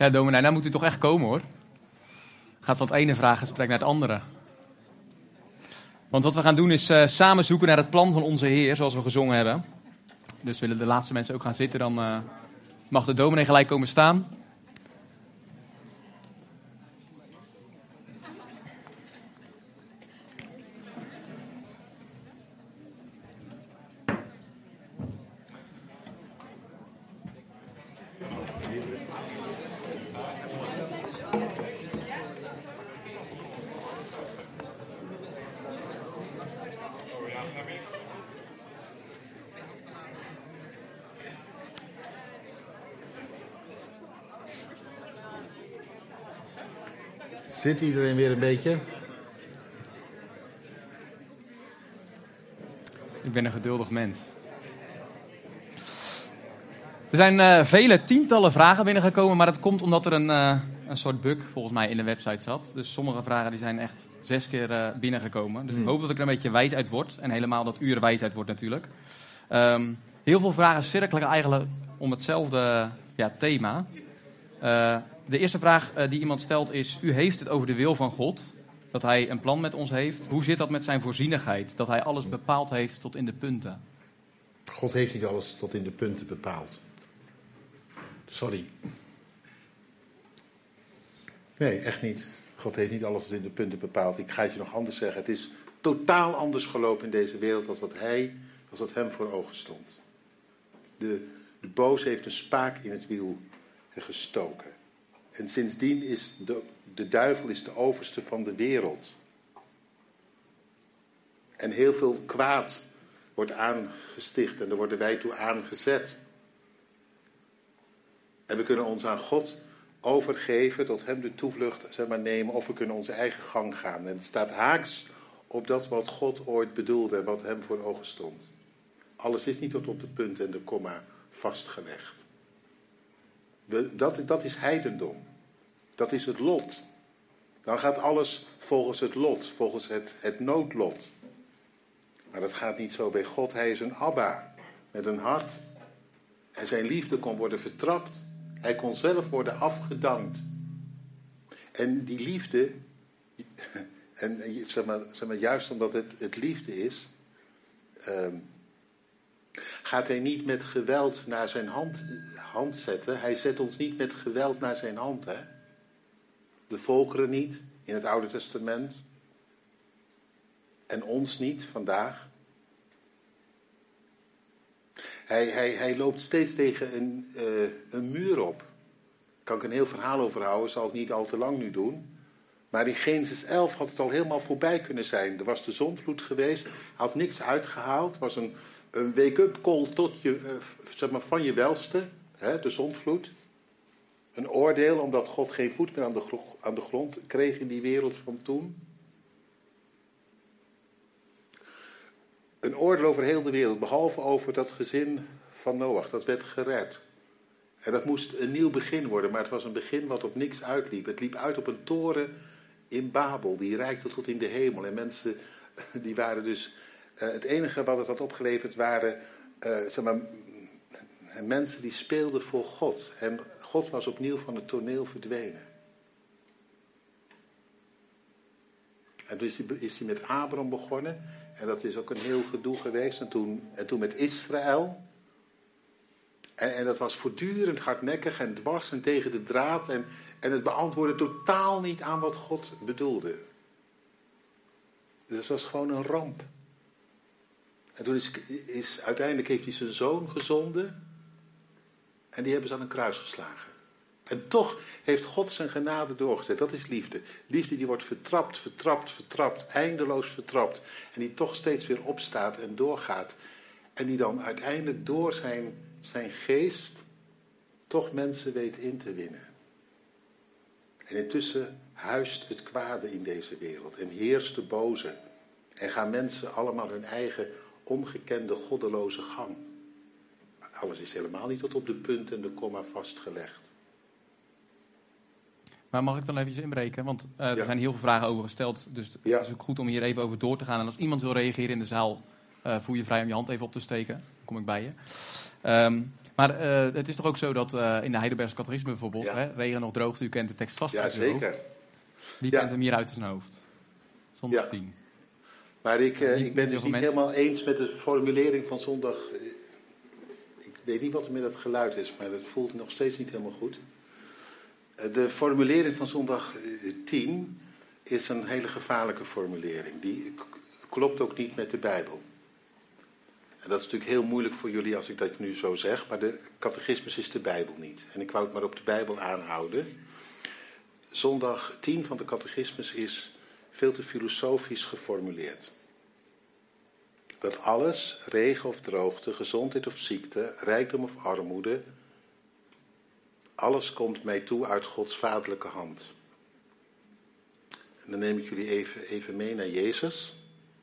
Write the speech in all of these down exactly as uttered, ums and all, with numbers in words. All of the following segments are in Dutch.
Ja, dominee, nou moet u toch echt komen, hoor. Gaat van het ene vraaggesprek naar het andere. Want wat we gaan doen is uh, samen zoeken naar het plan van onze Heer, zoals we gezongen hebben. Dus willen de laatste mensen ook gaan zitten, dan uh, mag de dominee gelijk komen staan. Zit iedereen weer een beetje? Ik ben een geduldig mens. Er zijn uh, vele tientallen vragen binnengekomen, maar dat komt omdat er een, uh, een soort bug volgens mij in de website zat. Dus sommige vragen die zijn echt zes keer uh, binnengekomen. Dus hmm. ik hoop dat ik er een beetje wijs uit word. En helemaal dat u er wijs uit wordt natuurlijk. Um, heel veel vragen cirkelen eigenlijk om hetzelfde ja, thema. Uh, de eerste vraag uh, die iemand stelt is: u heeft het over de wil van God, dat hij een plan met ons heeft. Hoe zit dat met zijn voorzienigheid, dat hij alles bepaald heeft tot in de punten? God heeft niet alles tot in de punten bepaald. Sorry. Nee, echt niet. God heeft niet alles tot in de punten bepaald. Ik ga het je nog anders zeggen. Het is totaal anders gelopen in deze wereld als dat hij, als dat hem voor ogen stond. De, de boze heeft een spaak in het wiel gestoken. En sindsdien is de, de duivel is de overste van de wereld. En heel veel kwaad wordt aangesticht en daar worden wij toe aangezet. En we kunnen ons aan God overgeven, tot hem de toevlucht zeg maar, nemen, of we kunnen onze eigen gang gaan. En het staat haaks op dat wat God ooit bedoelde en wat hem voor ogen stond. Alles is niet tot op de punt en de komma vastgelegd. We, dat, dat is heidendom. Dat is het lot. Dan gaat alles volgens het lot, volgens het, het noodlot. Maar dat gaat niet zo bij God. Hij is een Abba met een hart. En zijn liefde kon worden vertrapt. Hij kon zelf worden afgedankt. En die liefde, en zeg maar, zeg maar, juist omdat het, het liefde is, um, gaat hij niet met geweld naar zijn hand, hand zetten. Hij zet ons niet met geweld naar zijn hand. Hè? De volkeren niet, in het Oude Testament. En ons niet, vandaag. Hij, hij, hij loopt steeds tegen een, uh, een muur op. Daar kan ik een heel verhaal over houden, zal ik niet al te lang nu doen. Maar in Genesis elf had het al helemaal voorbij kunnen zijn. Er was de zondvloed geweest, had niks uitgehaald. Het was een, een wake-up call tot je, uh, zeg maar van je welste, hè, de zondvloed. Een oordeel omdat God geen voet meer aan de, gro- aan de grond kreeg in die wereld van toen. Een oordeel over heel de wereld, behalve over dat gezin van Noach. Dat werd gered. En dat moest een nieuw begin worden, maar het was een begin wat op niks uitliep. Het liep uit op een toren in Babel, die reikte tot in de hemel. En mensen, die waren dus... Uh, het enige wat het had opgeleverd waren... Uh, zeg maar, mensen die speelden voor God. En God was opnieuw van het toneel verdwenen. En toen is hij, is hij met Abraham begonnen... En dat is ook een heel gedoe geweest. En toen, en toen met Israël. En, en dat was voortdurend hardnekkig en dwars en tegen de draad. En, en het beantwoordde totaal niet aan wat God bedoelde. Dus het was gewoon een ramp. En toen is, is uiteindelijk heeft hij zijn zoon gezonden. En die hebben ze aan een kruis geslagen. En toch heeft God zijn genade doorgezet. Dat is liefde. Liefde die wordt vertrapt, vertrapt, vertrapt. Eindeloos vertrapt. En die toch steeds weer opstaat en doorgaat. En die dan uiteindelijk door zijn, zijn geest toch mensen weet in te winnen. En intussen huist het kwade in deze wereld. En heerst de boze. En gaan mensen allemaal hun eigen ongekende goddeloze gang. Maar alles is helemaal niet tot op de punt en de komma vastgelegd. Maar mag ik dan even inbreken? Want uh, er ja. zijn heel veel vragen over gesteld. Dus het ja. is ook goed om hier even over door te gaan. En als iemand wil reageren in de zaal, uh, voel je vrij om je hand even op te steken. Dan kom ik bij je. Um, Maar uh, het is toch ook zo dat uh, in de Heidelbergse catechisme bijvoorbeeld, Ja. hè, regen nog droogte, u kent de tekst vast Ja, uit uw hoofd. zeker. Wie Ja. kent hem hier uit zijn hoofd? Zondag Ja. tien. Maar ik, uh, Niet- ik ben niet dus heel niet veel helemaal eens met de formulering van zondag. Ik weet niet wat er met dat geluid is, maar het voelt nog steeds niet helemaal goed. Uh, De formulering van zondag uh, tien is een hele gevaarlijke formulering. Die k- klopt ook niet met de Bijbel. En dat is natuurlijk heel moeilijk voor jullie als ik dat nu zo zeg, maar de catechismus is de Bijbel niet. En ik wou het maar op de Bijbel aanhouden. Zondag tien van de catechismus is veel te filosofisch geformuleerd. Dat alles, regen of droogte, gezondheid of ziekte, rijkdom of armoede, alles komt mij toe uit Gods vaderlijke hand. En dan neem ik jullie even, even mee naar Jezus.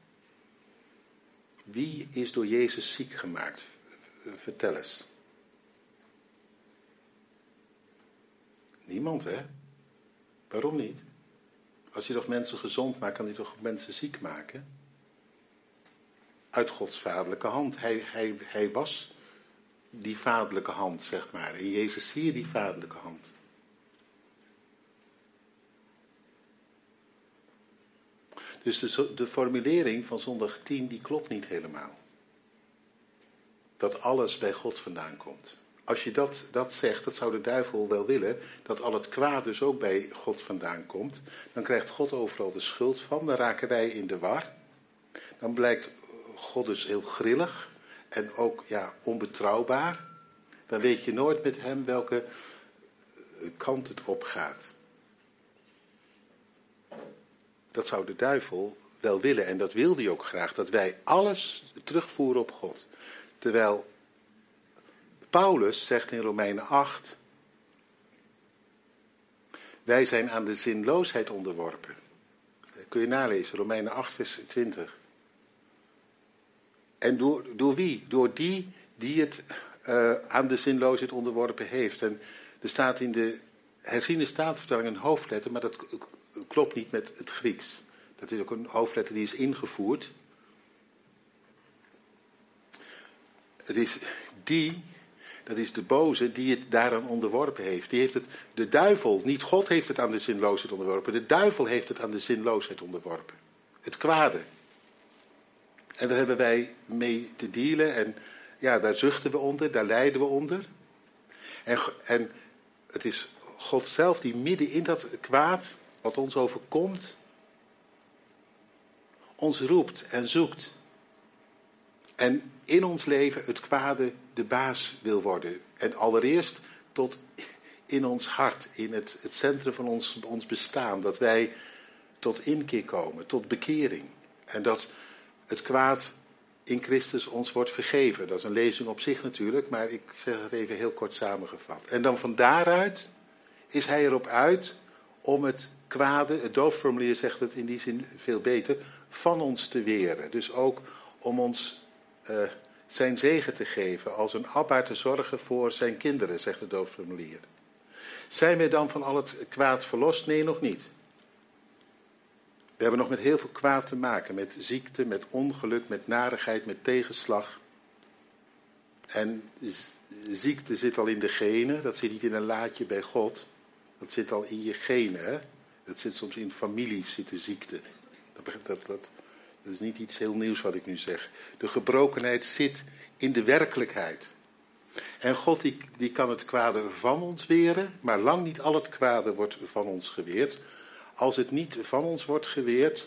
Wie is door Jezus ziek gemaakt? Vertel eens. Niemand, hè? Waarom niet? Als hij toch mensen gezond maakt, kan hij toch mensen ziek maken? Uit Gods vaderlijke hand. Hij, hij, hij was die vaderlijke hand, zeg maar. In Jezus zie je die vaderlijke hand. Dus de, de formulering van zondag tien, die klopt niet helemaal. Dat alles bij God vandaan komt. Als je dat, dat zegt, dat zou de duivel wel willen, dat al het kwaad dus ook bij God vandaan komt, dan krijgt God overal de schuld van, dan raken wij in de war. Dan blijkt God dus heel grillig en ook ja, onbetrouwbaar. Dan weet je nooit met hem welke kant het op gaat. Dat zou de duivel wel willen en dat wilde hij ook graag, dat wij alles terugvoeren op God. Terwijl Paulus zegt in Romeinen acht, wij zijn aan de zinloosheid onderworpen. Dat kun je nalezen, Romeinen acht vers twintig. En door, door wie? Door die die het uh, aan de zinloosheid onderworpen heeft. En er staat in de herziene statenvertaling een hoofdletter, maar dat klopt niet met het Grieks. Dat is ook een hoofdletter die is ingevoerd. Het is die, dat is de boze, die het daaraan onderworpen heeft. Die heeft het, de duivel, niet God heeft het aan de zinloosheid onderworpen. De duivel heeft het aan de zinloosheid onderworpen. Het kwade. En daar hebben wij mee te dealen. En ja, daar zuchten we onder, daar lijden we onder. En, en het is God zelf die midden in dat kwaad, wat ons overkomt, ons roept en zoekt. En in ons leven het kwade de baas wil worden. En allereerst tot in ons hart, in het, het centrum van ons, ons bestaan. Dat wij tot inkeer komen, tot bekering. En dat het kwaad in Christus ons wordt vergeven. Dat is een lezing op zich natuurlijk, maar ik zeg het even heel kort samengevat. En dan van daaruit is hij erop uit om het kwade, het doopformulier zegt het in die zin veel beter, van ons te weren. Dus ook om ons uh, zijn zegen te geven, als een abba te zorgen voor zijn kinderen, zegt het doopformulier. Zijn wij dan van al het kwaad verlost? Nee, nog niet. We hebben nog met heel veel kwaad te maken, met ziekte, met ongeluk, met narigheid, met tegenslag. En ziekte zit al in de genen, dat zit niet in een laadje bij God. Dat zit al in je genen, hè? Dat zit soms in families, zit de ziekte. Dat, dat, dat, dat is niet iets heel nieuws wat ik nu zeg. De gebrokenheid zit in de werkelijkheid. En God die, die kan het kwade van ons weren, maar lang niet al het kwade wordt van ons geweerd. Als het niet van ons wordt geweerd,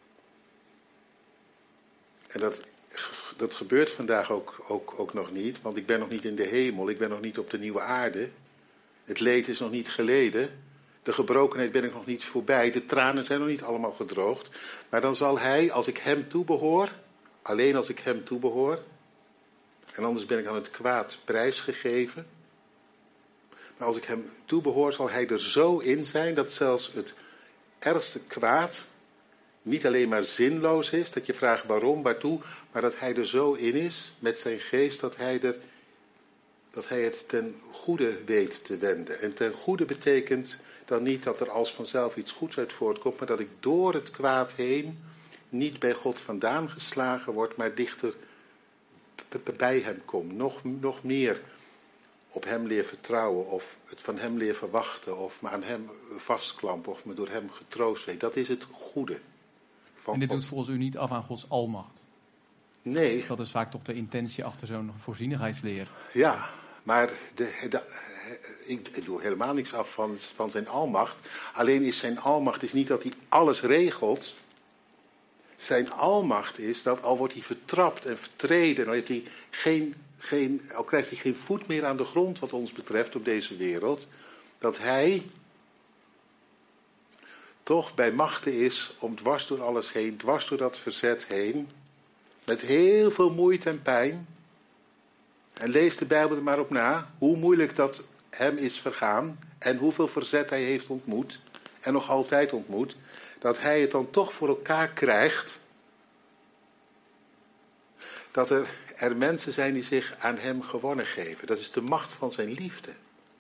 en dat, dat gebeurt vandaag ook, ook, ook nog niet, want ik ben nog niet in de hemel, ik ben nog niet op de nieuwe aarde. Het leed is nog niet geleden, de gebrokenheid ben ik nog niet voorbij, de tranen zijn nog niet allemaal gedroogd. Maar dan zal hij, als ik hem toebehoor, alleen als ik hem toebehoor, en anders ben ik aan het kwaad prijsgegeven. Maar als ik hem toebehoor, zal hij er zo in zijn dat zelfs het ergste kwaad niet alleen maar zinloos is, dat je vraagt waarom, waartoe, maar dat hij er zo in is met zijn geest dat hij, er, dat hij het ten goede weet te wenden. En ten goede betekent dan niet dat er als vanzelf iets goeds uit voortkomt, maar dat ik door het kwaad heen niet bij God vandaan geslagen word, maar dichter bij hem kom. Nog, nog meer op hem leer vertrouwen of het van hem leer verwachten of me aan hem vastklamp of me door hem getroost weet. Dat is het goede van En dit God. doet volgens u niet af aan Gods almacht? Nee. Dat is vaak toch de intentie achter zo'n voorzienigheidsleer. Ja, maar de, de, ik, ik doe helemaal niks af van, van zijn almacht. Alleen is zijn almacht is niet dat hij alles regelt. Zijn almacht is dat al wordt hij vertrapt en vertreden, al, heeft hij geen, geen, al krijgt hij geen voet meer aan de grond wat ons betreft op deze wereld, dat hij toch bij machten is om dwars door alles heen, dwars door dat verzet heen, met heel veel moeite en pijn. En lees de Bijbel er maar op na, hoe moeilijk dat hem is vergaan en hoeveel verzet hij heeft ontmoet en nog altijd ontmoet, dat hij het dan toch voor elkaar krijgt, dat er, er mensen zijn die zich aan hem gewonnen geven. Dat is de macht van zijn liefde.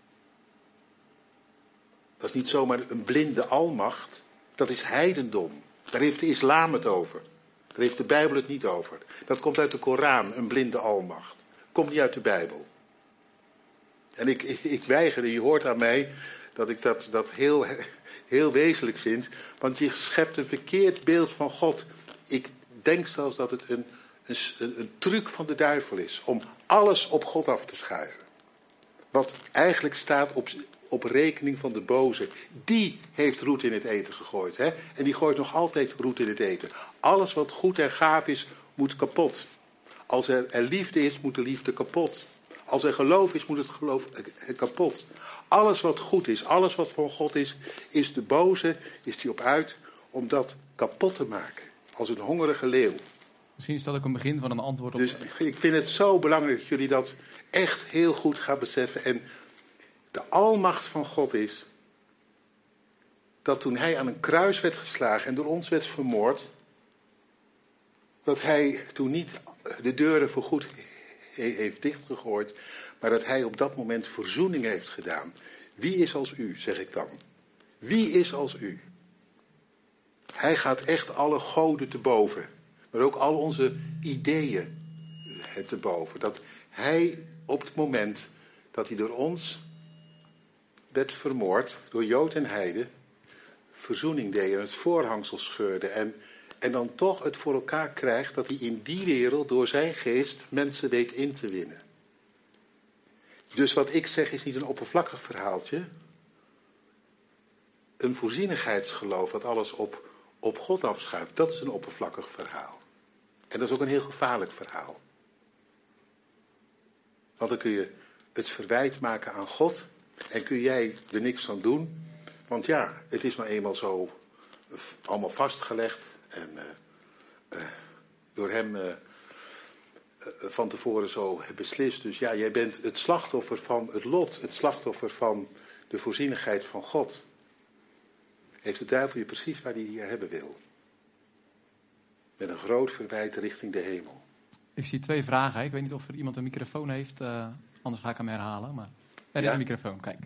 Dat is niet zomaar een blinde almacht, dat is heidendom. Daar heeft de islam het over. Daar heeft de Bijbel het niet over. Dat komt uit de Koran, een blinde almacht. Komt niet uit de Bijbel. En ik, ik, ik weiger, en je hoort aan mij dat ik dat, dat heel, heel wezenlijk vind. Want je schept een verkeerd beeld van God. Ik denk zelfs dat het een, een, een truc van de duivel is. Om alles op God af te schuiven. Wat eigenlijk staat op, op rekening van de boze. Die heeft roet in het eten gegooid. Hè? En die gooit nog altijd roet in het eten. Alles wat goed en gaaf is, moet kapot. Als er, er liefde is, moet de liefde kapot. Als er geloof is, moet het geloof kapot. Alles wat goed is, alles wat van God is, is de boze, is die op uit om dat kapot te maken. Als een hongerige leeuw. Misschien is dat ook een begin van een antwoord op... Dus ik vind het zo belangrijk dat jullie dat echt heel goed gaan beseffen. En de almacht van God is dat toen hij aan een kruis werd geslagen en door ons werd vermoord, dat hij toen niet de deuren voorgoed heeft dichtgegooid, maar dat hij op dat moment verzoening heeft gedaan. Wie is als u, zeg ik dan? Wie is als u? Hij gaat echt alle goden te boven, maar ook al onze ideeën te boven. Dat hij op het moment dat hij door ons werd vermoord, door Jood en Heide, verzoening deed en het voorhangsel scheurde en En dan toch het voor elkaar krijgt dat hij in die wereld door zijn geest mensen weet in te winnen. Dus wat ik zeg is niet een oppervlakkig verhaaltje. Een voorzienigheidsgeloof dat alles op, op God afschuift, dat is een oppervlakkig verhaal. En dat is ook een heel gevaarlijk verhaal. Want dan kun je het verwijt maken aan God en kun jij er niks aan doen. Want ja, het is nou eenmaal zo allemaal vastgelegd. En uh, uh, door hem uh, uh, van tevoren zo beslist. Dus ja, jij bent het slachtoffer van het lot. Het slachtoffer van de voorzienigheid van God. Heeft de duivel je precies waar hij je hebben wil. Met een groot verwijt richting de hemel. Ik zie twee vragen. Ik weet niet of er iemand een microfoon heeft. Uh, anders ga ik hem herhalen. Maar er is ja? een microfoon, kijk.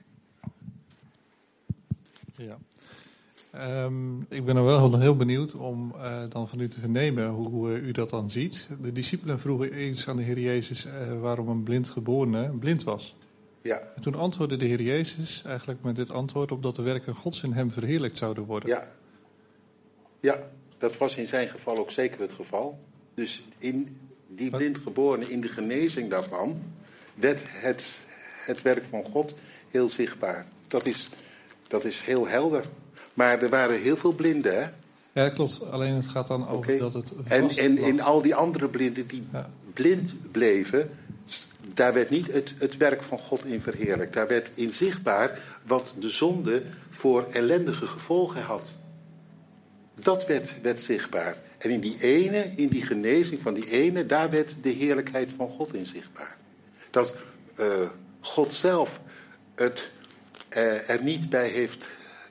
Ja. Um, ik ben er wel heel benieuwd om uh, dan van u te vernemen hoe uh, u dat dan ziet. De discipelen vroegen eens aan de Heer Jezus uh, waarom een blind geborene blind was. Ja. En toen antwoordde de Heer Jezus eigenlijk met dit antwoord op dat de werken Gods in hem verheerlijkt zouden worden. Ja. Ja, dat was in zijn geval ook zeker het geval. Dus in die blind geborene, in de genezing daarvan, werd het, het werk van God heel zichtbaar. Dat is, dat is heel helder. Maar er waren heel veel blinden, hè? Ja, klopt. Alleen het gaat dan over okay. dat het En, en in al die andere blinden die ja. blind bleven, daar werd niet het, het werk van God in verheerlijkt. Daar werd in zichtbaar wat de zonde voor ellendige gevolgen had. Dat werd, werd zichtbaar. En in die ene, in die genezing van die ene, daar werd de heerlijkheid van God in zichtbaar. Dat uh, God zelf het uh, er niet bij heeft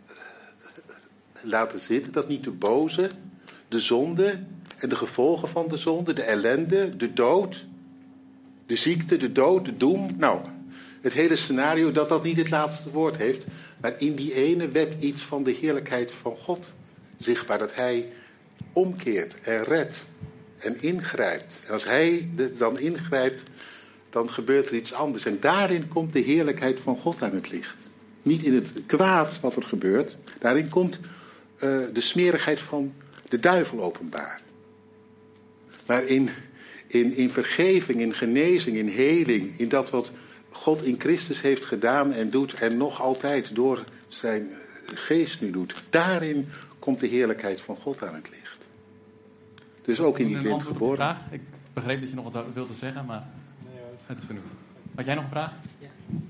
laten zitten, dat niet de boze, de zonde en de gevolgen van de zonde, de ellende, de dood, de ziekte, de dood, de doem, nou, het hele scenario, dat dat niet het laatste woord heeft, maar in die ene werd iets van de heerlijkheid van God zichtbaar, dat hij omkeert en redt en ingrijpt. En als hij dan ingrijpt, dan gebeurt er iets anders. En daarin komt de heerlijkheid van God aan het licht. Niet in het kwaad wat er gebeurt. Daarin komt uh, de smerigheid van de duivel openbaar. Maar in, in, in vergeving, in genezing, in heling, in dat wat God in Christus heeft gedaan en doet en nog altijd door zijn geest nu doet. Daarin komt de heerlijkheid van God aan het licht. Dus ook in die blind geboren. Ik begreep dat je nog wat wilde zeggen, maar het is genoeg. Had jij nog een vraag? Ja.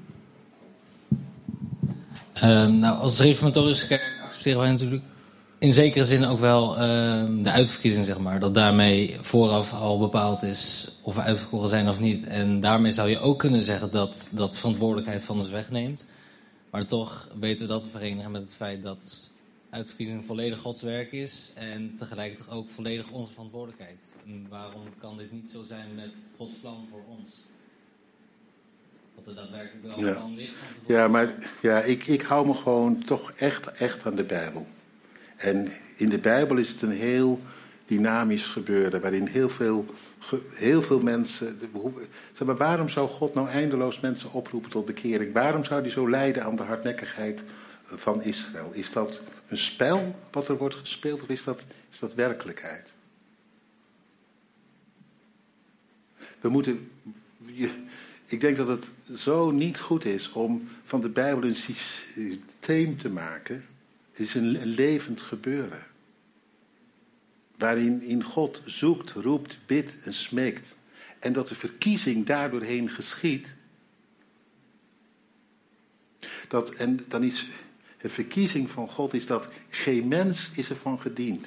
Uh, nou, als reformatorische kerk accepteren wij natuurlijk in zekere zin ook wel uh, de uitverkiezing, zeg maar. Dat daarmee vooraf al bepaald is of we uitverkoren zijn of niet. En daarmee zou je ook kunnen zeggen dat dat verantwoordelijkheid van ons wegneemt. Maar toch weten we dat te verenigen met het feit dat uitverkiezing volledig Gods werk is. En tegelijkertijd ook volledig onze verantwoordelijkheid. En waarom kan dit niet zo zijn met Gods plan voor ons? Dat er daadwerkelijk wel ja. kan liggen. Ja, maar ja, ik, ik hou me gewoon toch echt, echt aan de Bijbel. En in de Bijbel is het een heel dynamisch gebeuren, waarin heel veel, heel veel mensen... Zeg maar, waarom zou God nou eindeloos mensen oproepen tot bekering? Waarom zou hij zo lijden aan de hardnekkigheid van Israël? Is dat een spel wat er wordt gespeeld of is dat, is dat werkelijkheid? We moeten... Je, ik denk dat het zo niet goed is om van de Bijbel een systeem te maken. Het is een, een levend gebeuren. Waarin in God zoekt, roept, bidt en smeekt. En dat de verkiezing daardoorheen geschiet. Dat, en dan is de verkiezing van God is dat geen mens is ervan gediend.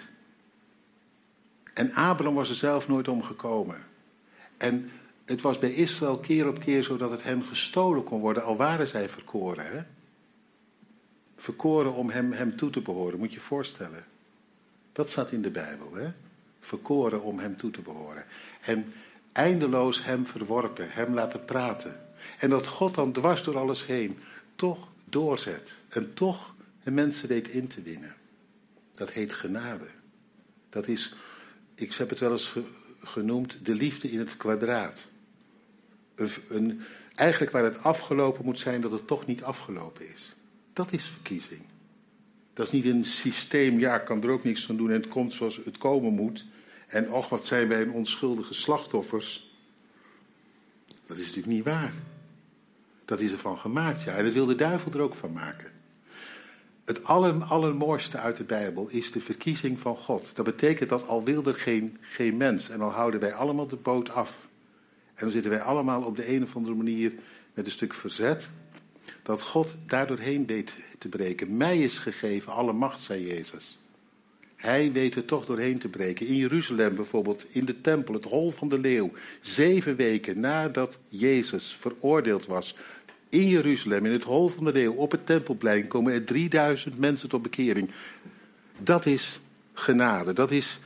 En Abraham was er zelf nooit om gekomen. En het was bij Israël keer op keer zo dat het hen gestolen kon worden, al waren zij verkoren. Hè? Verkoren om hem, hem toe te behoren, moet je je voorstellen. Dat staat in de Bijbel. Hè? Verkoren om hem toe te behoren. En eindeloos hem verworpen, hem laten praten. En dat God dan dwars door alles heen toch doorzet. En toch de mensen weet in te winnen. Dat heet genade. Dat is, ik heb het wel eens ge, genoemd, de liefde in het kwadraat. Een, een, eigenlijk waar het afgelopen moet zijn, dat het toch niet afgelopen is. Dat is verkiezing. Dat is niet een systeem, ja, ik kan er ook niks van doen en het komt zoals het komen moet. En och, wat zijn wij een onschuldige slachtoffers. Dat is natuurlijk niet waar. Dat is ervan gemaakt, ja. En dat wil de duivel er ook van maken. Het aller, allermooiste uit de Bijbel is de verkiezing van God. Dat betekent dat al wilde er geen, geen mens en al houden wij allemaal de boot af. En dan zitten wij allemaal op de een of andere manier met een stuk verzet. Dat God daardoorheen weet te breken. Mij is gegeven alle macht, zei Jezus. Hij weet er toch doorheen te breken. In Jeruzalem bijvoorbeeld, in de tempel, het hol van de leeuw. Zeven weken nadat Jezus veroordeeld was. In Jeruzalem, in het hol van de leeuw, op het tempelplein, komen er drieduizend mensen tot bekering. Dat is genade. Dat is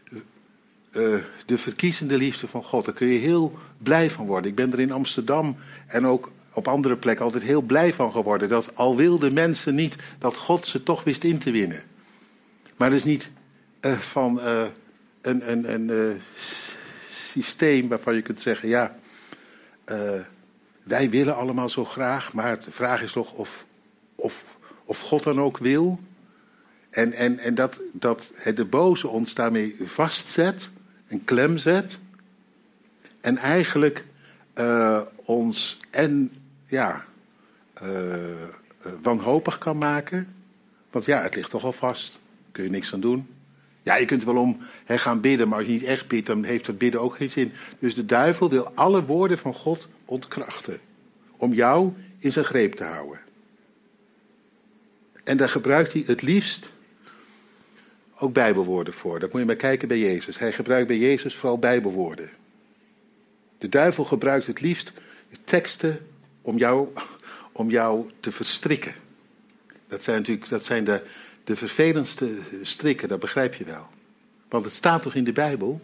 uh, de verkiezende liefde van God. Daar kun je heel blij van worden. Ik ben er in Amsterdam en ook op andere plekken altijd heel blij van geworden. Dat al wilden mensen niet, dat God ze toch wist in te winnen. Maar dat is niet uh, van uh, een, een, een uh, systeem waarvan je kunt zeggen, ja, uh, wij willen allemaal zo graag, maar de vraag is toch of, of, of God dan ook wil. En, en, en dat, dat de boze ons daarmee vastzet, een klem zet. En eigenlijk uh, ons en ja, uh, wanhopig kan maken. Want ja, het ligt toch al vast. Kun je niks aan doen. Ja, je kunt wel om he, gaan bidden, maar als je niet echt bidt, dan heeft dat bidden ook geen zin. Dus de duivel wil alle woorden van God ontkrachten. Om jou in zijn greep te houden. En daar gebruikt hij het liefst ook bijbelwoorden voor. Dat moet je maar kijken bij Jezus. Hij gebruikt bij Jezus vooral bijbelwoorden. De duivel gebruikt het liefst teksten om jou, om jou te verstrikken. Dat zijn natuurlijk dat zijn de, de vervelendste strikken, dat begrijp je wel. Want het staat toch in de Bijbel?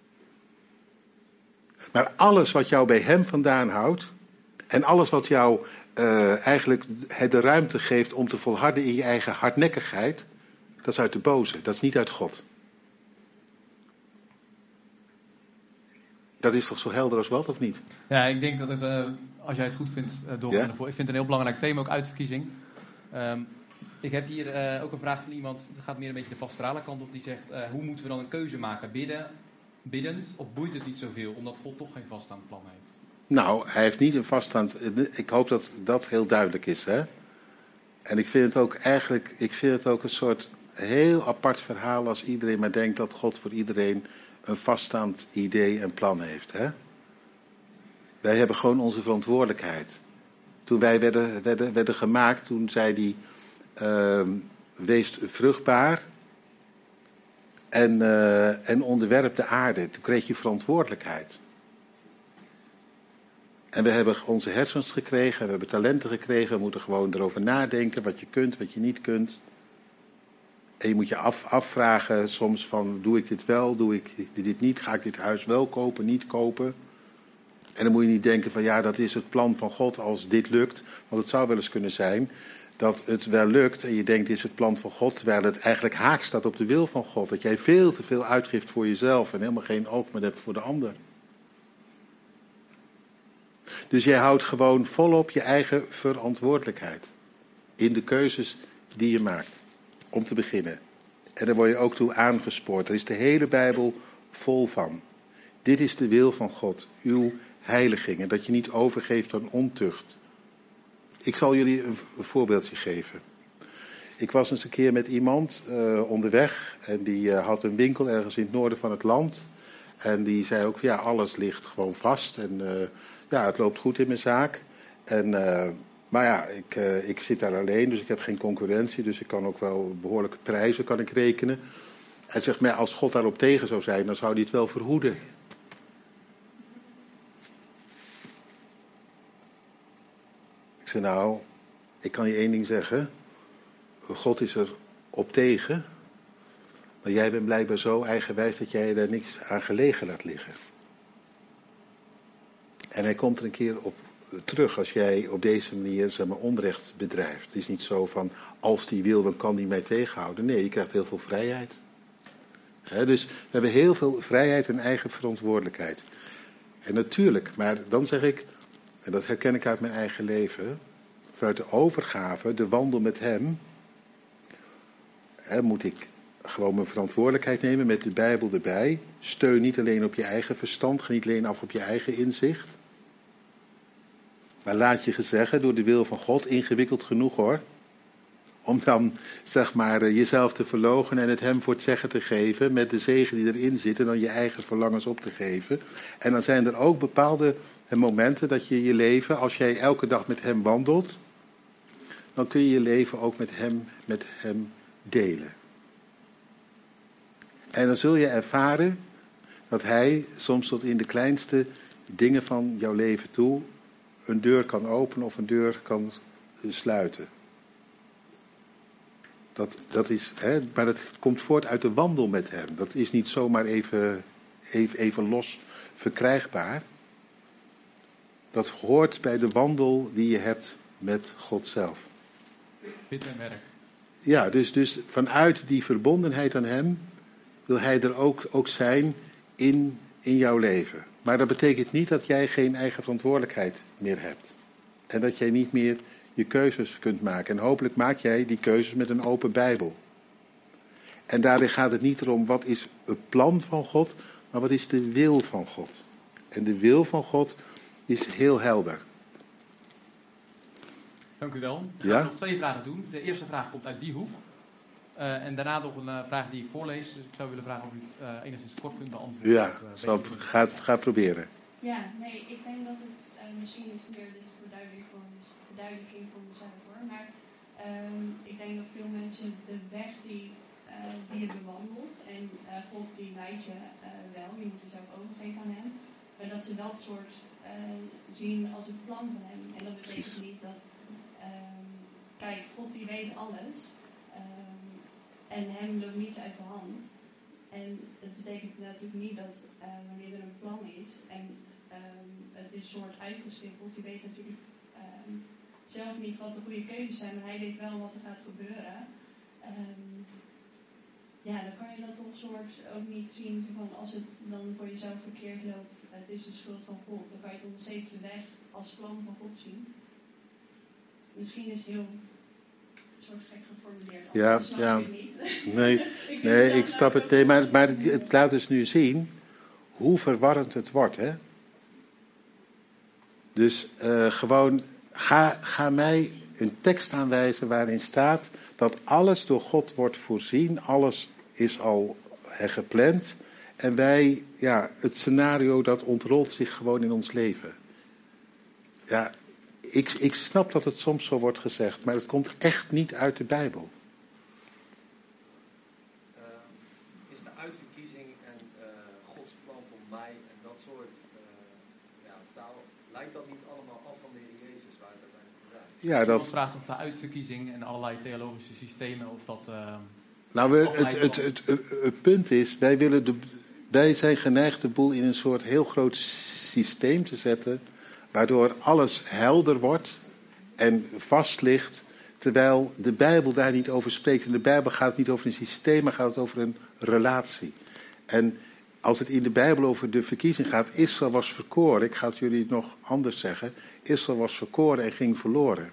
Maar alles wat jou bij hem vandaan houdt, en alles wat jou uh, eigenlijk de ruimte geeft om te volharden in je eigen hardnekkigheid, dat is uit de boze, dat is niet uit God. Dat is toch zo helder als wat, of niet? Ja, ik denk dat ik, uh, als jij het goed vindt, uh, doorgaan Ja? ervoor. Ik vind het een heel belangrijk thema, ook uitverkiezing. Um, ik heb hier uh, ook een vraag van iemand, het gaat meer een beetje de pastorale kant op, die zegt, uh, hoe moeten we dan een keuze maken? Bidden, biddend, of boeit het niet zoveel, omdat God toch geen vaststaand plan heeft? Nou, hij heeft niet een vaststaand... Ik hoop dat dat heel duidelijk is, hè? En ik vind het ook eigenlijk, ik vind het ook een soort heel apart verhaal als iedereen maar denkt dat God voor iedereen een vaststaand idee en plan heeft, hè? Wij hebben gewoon onze verantwoordelijkheid. Toen wij werden, werden, werden gemaakt, toen zei hij, uh, wees vruchtbaar en, uh, en onderwerp de aarde. Toen kreeg je verantwoordelijkheid. En we hebben onze hersens gekregen, we hebben talenten gekregen, we moeten gewoon erover nadenken wat je kunt, wat je niet kunt. En je moet je af, afvragen soms van, doe ik dit wel, doe ik dit niet, ga ik dit huis wel kopen, niet kopen. En dan moet je niet denken van, ja, dat is het plan van God als dit lukt. Want het zou wel eens kunnen zijn dat het wel lukt en je denkt, dit is het plan van God, terwijl het eigenlijk haak staat op de wil van God. Dat jij veel te veel uitgeeft voor jezelf en helemaal geen oog meer hebt voor de ander. Dus jij houdt gewoon volop je eigen verantwoordelijkheid in de keuzes die je maakt, om te beginnen. En daar word je ook toe aangespoord. Daar is de hele Bijbel vol van. Dit is de wil van God, uw heiliging, en dat je niet overgeeft aan ontucht. Ik zal jullie een, een voorbeeldje geven. Ik was eens een keer met iemand uh, onderweg en die uh, had een winkel ergens in het noorden van het land. En die zei ook, ja, alles ligt gewoon vast en uh, ja, het loopt goed in mijn zaak. En, uh, maar ja, ik, uh, ik zit daar alleen, dus ik heb geen concurrentie, dus ik kan ook wel behoorlijke prijzen kan ik rekenen. Hij zegt, maar als God daarop tegen zou zijn, dan zou hij het wel verhoeden. Ik zei, nou, ik kan je één ding zeggen. God is er op tegen. Maar jij bent blijkbaar zo eigenwijs dat jij daar niks aan gelegen laat liggen. En hij komt er een keer op terug als jij op deze manier, zeg maar, onrecht bedrijft. Het is niet zo van, als die wil, dan kan die mij tegenhouden. Nee, je krijgt heel veel vrijheid. He, dus we hebben heel veel vrijheid en eigen verantwoordelijkheid. En natuurlijk, maar dan zeg ik, en dat herken ik uit mijn eigen leven, vanuit de overgave, de wandel met hem, he, moet ik gewoon mijn verantwoordelijkheid nemen met de Bijbel erbij. Steun niet alleen op je eigen verstand, ga niet alleen af op je eigen inzicht. Maar laat je gezeggen door de wil van God, ingewikkeld genoeg hoor, om dan, zeg maar, jezelf te verloochenen en het hem voor het zeggen te geven, met de zegen die erin zit, en dan je eigen verlangens op te geven. En dan zijn er ook bepaalde momenten dat je je leven, als jij elke dag met hem wandelt, dan kun je je leven ook met hem, met hem delen. En dan zul je ervaren dat hij soms tot in de kleinste dingen van jouw leven toe een deur kan openen of een deur kan sluiten. Dat, dat is, hè, maar dat komt voort uit de wandel met hem. Dat is niet zomaar even, even, even los verkrijgbaar. Dat hoort bij de wandel die je hebt met God zelf. Bid en werk. Ja, dus, dus vanuit die verbondenheid aan hem wil hij er ook, ook zijn in, in jouw leven. Maar dat betekent niet dat jij geen eigen verantwoordelijkheid meer hebt. En dat jij niet meer je keuzes kunt maken. En hopelijk maak jij die keuzes met een open Bijbel. En daarbij gaat het niet erom wat is het plan van God, maar wat is de wil van God. En de wil van God is heel helder. Dank u wel. Ik Ja? ga nog twee vragen doen. De eerste vraag komt uit die hoek. Uh, en daarna nog een uh, vraag die ik voorlees. Dus ik zou willen vragen of u het uh, enigszins kort kunt beantwoorden. Ja, of, uh, zo, ga, ga proberen. Ja, nee, ik denk dat het uh, misschien is meer dus verduidelijking voor, verduidelijking voor mezelf hoor. Maar um, ik denk dat veel mensen de weg die, uh, die je bewandelt en uh, God die leidt je uh, wel, je moet jezelf overgeven aan hem. Maar dat ze dat soort uh, zien als het plan van hem. En dat betekent niet dat, um, kijk, God die weet alles. Um, En hem loopt niets uit de hand. En het betekent natuurlijk niet dat uh, wanneer er een plan is en um, het is een soort uitgestippeld, die weet natuurlijk um, zelf niet wat de goede keuzes zijn, maar hij weet wel wat er gaat gebeuren. Um, ja, dan kan je dat toch soort ook niet zien van als het dan voor jezelf verkeerd loopt, het is de schuld van God. Dan kan je het nog steeds de weg als plan van God zien. Misschien is het heel soort gek geformuleerd. Ja, Snap ja. ik niet. Nee, ik nee, ik snap het. Nee, maar, maar het laat dus nu zien hoe verwarrend het wordt, hè? Dus uh, gewoon, ga, ga mij een tekst aanwijzen waarin staat dat alles door God wordt voorzien, alles is al he, gepland en wij, ja, het scenario dat ontrolt zich gewoon in ons leven. Ja, ik, ik snap dat het soms zo wordt gezegd, maar het komt echt niet uit de Bijbel. Uh, is de uitverkiezing en uh, Gods plan voor mij en dat soort uh, ja, taal, lijkt dat niet allemaal af van de Heer Jezus waar het uiteindelijk om gaat? Ja, dat... Iemand vraagt of de uitverkiezing en allerlei theologische systemen, of dat... Uh, nou, we, het, het, het, het, het punt is, wij, willen de, wij zijn geneigd de boel in een soort heel groot systeem te zetten, waardoor alles helder wordt en vast ligt, terwijl de Bijbel daar niet over spreekt. In de Bijbel gaat het niet over een systeem, maar gaat het over een relatie. En als het in de Bijbel over de verkiezing gaat, Israël was verkoren. Ik ga het jullie nog anders zeggen. Israël was verkoren en ging verloren.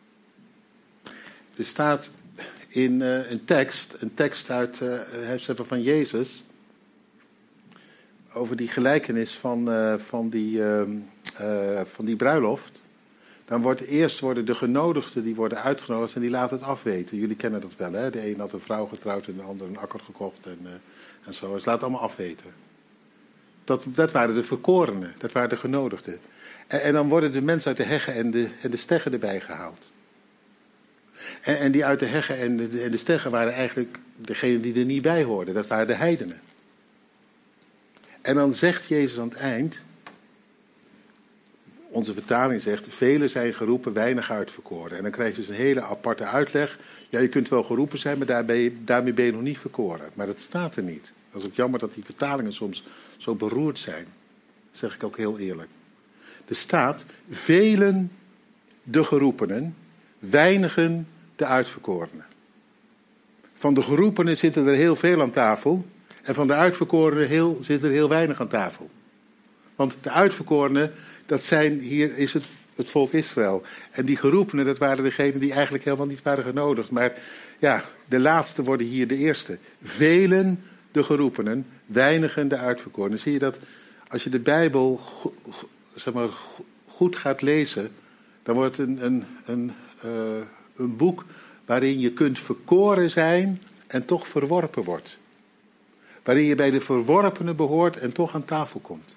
Er staat in uh, een tekst, een tekst uit uh, het van Jezus, over die gelijkenis van, uh, van, die, uh, uh, van die bruiloft. Dan wordt eerst worden de genodigden die worden uitgenodigd en die laten het afweten. Jullie kennen dat wel, hè? De een had een vrouw getrouwd en de ander een akker gekocht en, uh, en zo. Ze laten het allemaal afweten. Dat, dat waren de verkorenen, dat waren de genodigden. En, en dan worden de mensen uit de heggen en de, en de steggen erbij gehaald. En, en die uit de heggen en de, en de steggen waren eigenlijk degenen die er niet bij hoorden. Dat waren de heidenen. En dan zegt Jezus aan het eind, onze vertaling zegt, velen zijn geroepen, weinig uitverkoren. En dan krijg je dus een hele aparte uitleg. Ja, je kunt wel geroepen zijn, maar daarbij, daarmee ben je nog niet verkoren. Maar dat staat er niet. Dat is ook jammer dat die vertalingen soms zo beroerd zijn. Dat zeg ik ook heel eerlijk. Er staat, velen de geroepenen, weinigen de uitverkorenen. Van de geroepenen zitten er heel veel aan tafel. En van de uitverkorenen heel, zitten er heel weinig aan tafel. Want de uitverkorenen, dat zijn, hier is het, het volk Israël. En die geroepenen, dat waren degenen die eigenlijk helemaal niet waren genodigd. Maar ja, de laatste worden hier de eerste. Velen de geroepenen, weinigen de uitverkorenen. Zie je dat als je de Bijbel go, go, zeg maar, goed gaat lezen, dan wordt het een, een, een, uh, een boek waarin je kunt verkoren zijn en toch verworpen wordt. Waarin je bij de verworpenen behoort en toch aan tafel komt.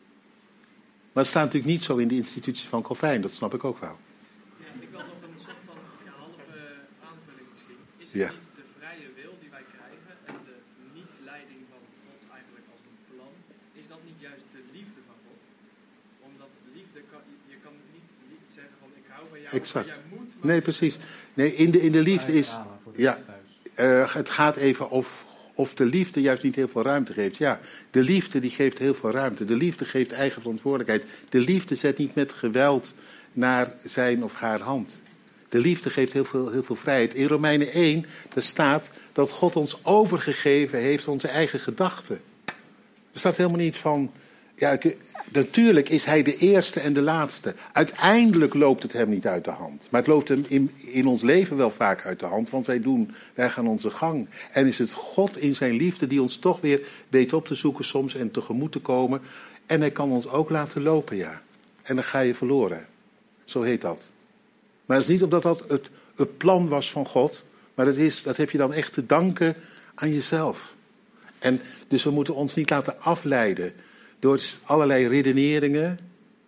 Maar het staat natuurlijk niet zo in de institutie van Calvijn, dat snap ik ook wel. Ja, ik wil nog een soort van ja, halve aanvulling misschien. Is het Ja. niet de vrije wil die wij krijgen en de niet-leiding van God eigenlijk als een plan, is dat niet juist de liefde van God? Omdat liefde, kan, je kan niet, niet zeggen van ik hou van jou, Exact. maar jij moet... Maar Nee, precies. Nee, in de, in de liefde is... Ja, uh, het gaat even of... Of de liefde juist niet heel veel ruimte geeft. Ja, de liefde die geeft heel veel ruimte. De liefde geeft eigen verantwoordelijkheid. De liefde zet niet met geweld naar zijn of haar hand. De liefde geeft heel veel, heel veel vrijheid. In Romeinen één, daar staat dat God ons overgegeven heeft onze eigen gedachten. Er staat helemaal niet van... Ja, natuurlijk is hij de eerste en de laatste. Uiteindelijk loopt het hem niet uit de hand. Maar het loopt hem in, in ons leven wel vaak uit de hand. Want wij, doen, wij gaan onze gang. En is het God in zijn liefde die ons toch weer weet op te zoeken soms en tegemoet te komen. En hij kan ons ook laten lopen, ja. En dan ga je verloren. Zo heet dat. Maar het is niet omdat dat het, het plan was van God. Maar dat, is, dat heb je dan echt te danken aan jezelf. En dus we moeten ons niet laten afleiden door allerlei redeneringen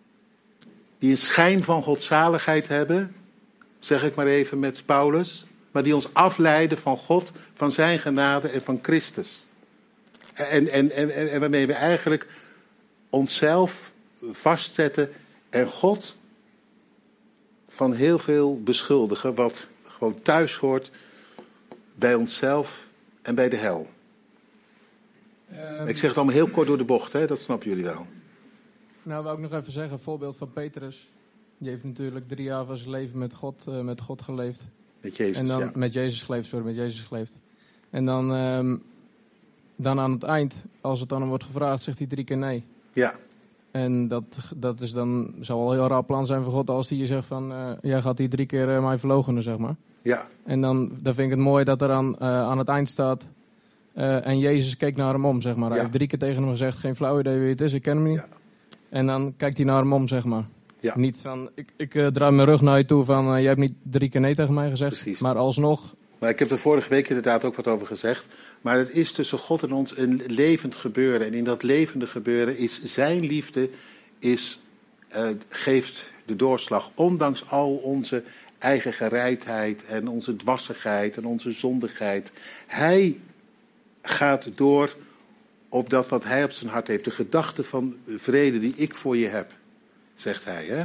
die een schijn van godzaligheid hebben, zeg ik maar even met Paulus, maar die ons afleiden van God, van zijn genade en van Christus. En, en, en, en waarmee we eigenlijk onszelf vastzetten en God van heel veel beschuldigen wat gewoon thuis hoort bij onszelf en bij de hel. Um, ik zeg het allemaal heel kort door de bocht, hè? Dat snappen jullie wel. Nou, wou ik nog even zeggen, een voorbeeld van Petrus. Die heeft natuurlijk drie jaar van zijn leven met God, uh, met God geleefd. Met Jezus, en dan, ja. Met Jezus geleefd, sorry, met Jezus geleefd. En dan um, dan aan het eind, als het dan hem wordt gevraagd, zegt hij drie keer nee. Ja, En dat, dat is dan, zou wel een heel raar plan zijn van God als hij je zegt van, uh, jij gaat hier drie keer uh, mij verloochenen, zeg maar. ja, En dan, dan vind ik het mooi dat er aan, uh, aan het eind staat, uh, en Jezus keek naar hem om, zeg maar. Hij Ja. heeft drie keer tegen hem gezegd, geen flauw idee wie het is, ik ken hem niet. Ja. En dan kijkt hij naar hem om, zeg maar. Ja. Niet van, ik, ik uh, draai mijn rug naar je toe van, uh, jij hebt niet drie keer nee tegen mij gezegd. Precies. Maar alsnog, maar ik heb er vorige week inderdaad ook wat over gezegd. Maar het is tussen God en ons een levend gebeuren. En in dat levende gebeuren is zijn liefde, is, uh, geeft de doorslag. Ondanks al onze eigen gereidheid en onze dwassigheid en onze zondigheid. Hij gaat door op dat wat hij op zijn hart heeft. De gedachte van vrede die ik voor je heb, zegt hij. Hè?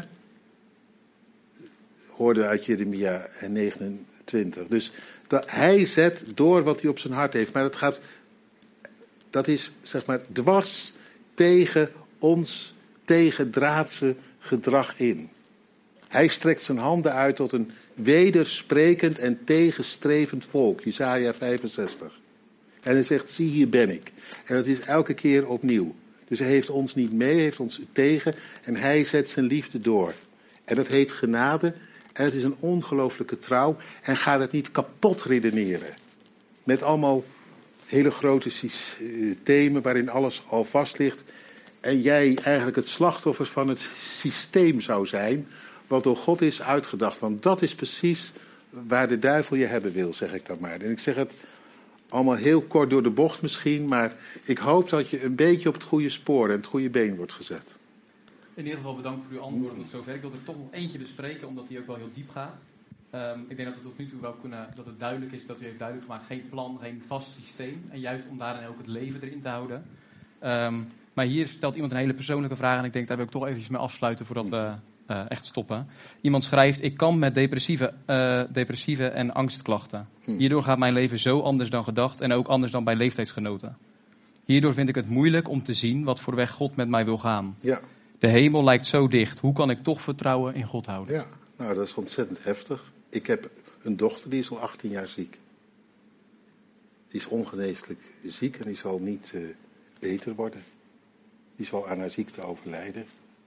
Hoorde uit Jeremia negenentwintig. Dus dat, hij zet door wat hij op zijn hart heeft. Maar dat gaat, dat is zeg maar dwars tegen ons tegendraadse gedrag in. Hij strekt zijn handen uit tot een wedersprekend en tegenstrevend volk. Jesaja vijfenzestig. En hij zegt, zie hier ben ik. En dat is elke keer opnieuw. Dus hij heeft ons niet mee, heeft ons tegen. En hij zet zijn liefde door. En dat heet genade. En het is een ongelooflijke trouw. En gaat het niet kapot redeneren. Met allemaal hele grote systemen waarin alles al vast ligt. En jij eigenlijk het slachtoffer van het systeem zou zijn. Wat door God is uitgedacht. Want dat is precies waar de duivel je hebben wil, zeg ik dan maar. En ik zeg het allemaal heel kort door de bocht misschien. Maar ik hoop dat je een beetje op het goede spoor en het goede been wordt gezet. In ieder geval bedankt voor uw antwoord tot zover. Ik wil er toch nog eentje bespreken, omdat die ook wel heel diep gaat. Um, ik denk dat we tot nu toe wel kunnen, dat het duidelijk is, dat u heeft duidelijk gemaakt, geen plan, geen vast systeem. En juist om daarin ook het leven erin te houden. Um, maar hier stelt iemand een hele persoonlijke vraag en ik denk daar wil ik toch eventjes mee afsluiten voordat we uh, echt stoppen. Iemand schrijft, ik kamp met depressieve, uh, depressieve en angstklachten. Hierdoor gaat mijn leven zo anders dan gedacht en ook anders dan bij leeftijdsgenoten. Hierdoor vind ik het moeilijk om te zien wat voor weg God met mij wil gaan. Ja. De hemel lijkt zo dicht. Hoe kan ik toch vertrouwen in God houden? Ja, nou dat is ontzettend heftig. Ik heb een dochter die is al achttien jaar ziek. Die is ongeneeslijk ziek en die zal niet uh, beter worden. Die zal aan haar ziekte overlijden.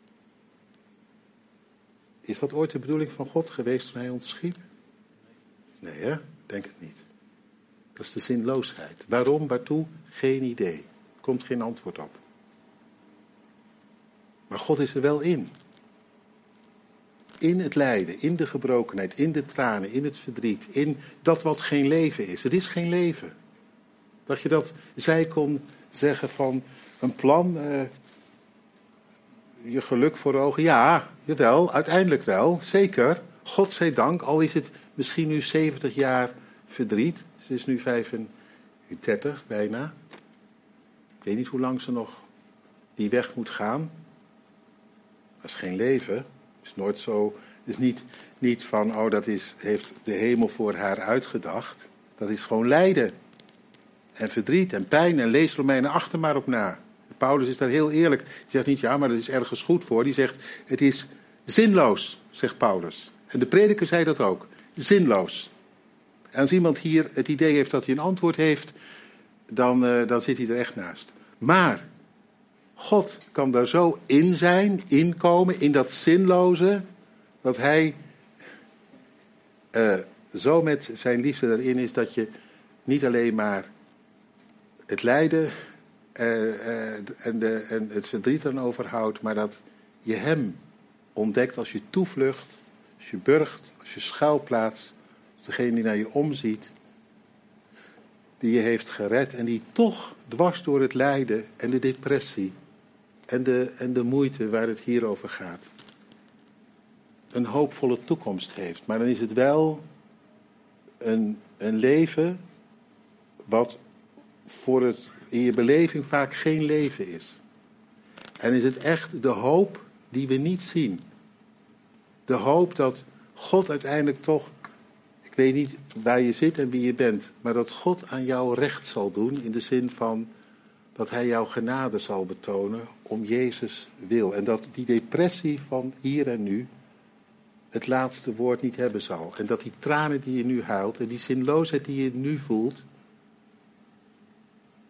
Is dat ooit de bedoeling van God geweest toen hij ons schiep? Nee hè, denk het niet. Dat is de zinloosheid. Waarom, waartoe? Geen idee. Er komt geen antwoord op. Maar God is er wel in. In het lijden, in de gebrokenheid, in de tranen, in het verdriet, in dat wat geen leven is. Het is geen leven. Dat je dat, zij kon zeggen van een plan, uh, je geluk voor ogen. Ja, jawel, uiteindelijk wel, zeker. Godzijdank, al is het misschien nu zeventig jaar verdriet. Ze is nu vijfendertig bijna. Ik weet niet hoe lang ze nog die weg moet gaan. Dat is geen leven. Het is nooit zo. Het is niet, niet van, oh, dat is, heeft de hemel voor haar uitgedacht. Dat is gewoon lijden. En verdriet en pijn. En lees Romeinen acht er maar op na. Paulus is daar heel eerlijk. Die zegt niet, ja, maar dat is ergens goed voor. Die zegt, het is zinloos, zegt Paulus. En de prediker zei dat ook. Zinloos. En als iemand hier het idee heeft dat hij een antwoord heeft, dan, uh, dan zit hij er echt naast. Maar God kan daar zo in zijn, inkomen, in dat zinloze, dat hij uh, zo met zijn liefde erin is dat je niet alleen maar het lijden uh, uh, en, de, en het verdriet dan overhoudt, maar dat je hem ontdekt als je toevlucht, als je burgt, als je schuilplaatst, als degene die naar je omziet, die je heeft gered en die toch dwars door het lijden en de depressie en de, en de moeite waar het hier over gaat, een hoopvolle toekomst heeft. Maar dan is het wel een, een leven wat voor het in je beleving vaak geen leven is. En is het echt de hoop die we niet zien. De hoop dat God uiteindelijk toch, ik weet niet waar je zit en wie je bent, maar dat God aan jou recht zal doen in de zin van dat hij jouw genade zal betonen om Jezus wil. En dat die depressie van hier en nu het laatste woord niet hebben zal. En dat die tranen die je nu huilt en die zinloosheid die je nu voelt,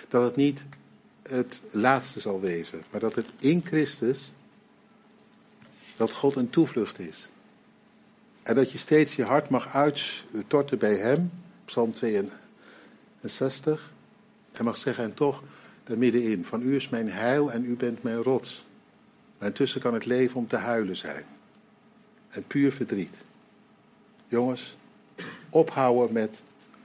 dat het niet het laatste zal wezen, maar dat het in Christus, dat God een toevlucht is. En dat je steeds je hart mag uitstorten bij hem, Psalm tweeënzestig, en mag zeggen, en toch daar middenin, van u is mijn heil en u bent mijn rots. Maar intussen kan het leven om te huilen zijn. En puur verdriet. Jongens, ophouden met